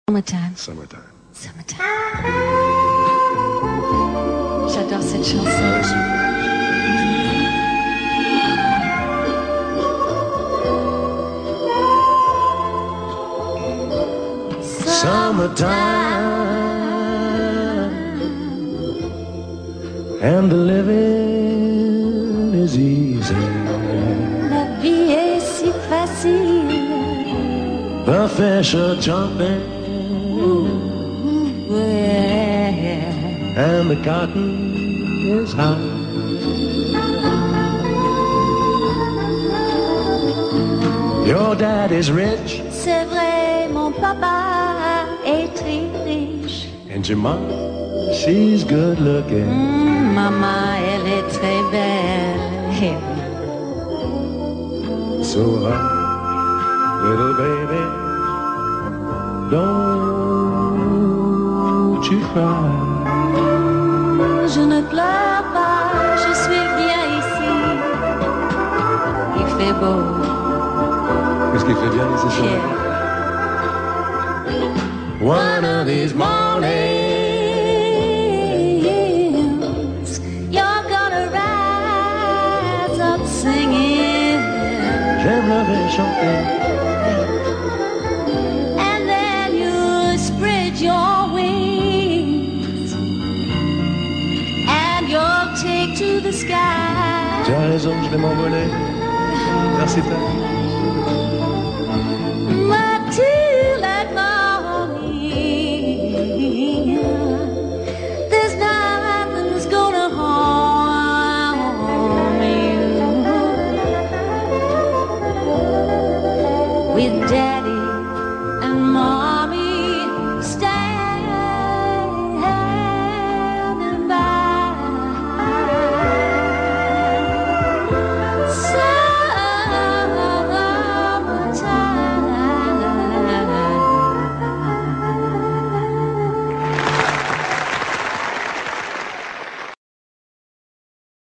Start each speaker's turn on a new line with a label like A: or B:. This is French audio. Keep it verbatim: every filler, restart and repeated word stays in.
A: Summertime.
B: Summertime.
A: Summertime. J'adore cette chanson.
B: Summertime, and the living is easy.
A: La vie est si facile.
B: The fish are jumping,
A: Ooh, yeah.
B: and the cotton is high. Your dad is rich,
A: C'est vrai, mon papa est très riche.
B: and your mom, she's good looking.
A: Mm, maman, elle est très belle.
B: So, uh, little baby, don't you cry.
A: Je ne pleure pas, je suis bien ici. Il fait beau.
B: Qu'est-ce qu'il fait bien ici,
A: Yeah.
B: One of these mornings,
A: you're gonna rise up singing,
B: j'aimerais chanter.
A: and then you spread your wings, and you'll take to the sky.
B: Tu as raison, je vais m'envoler. Merci, Père.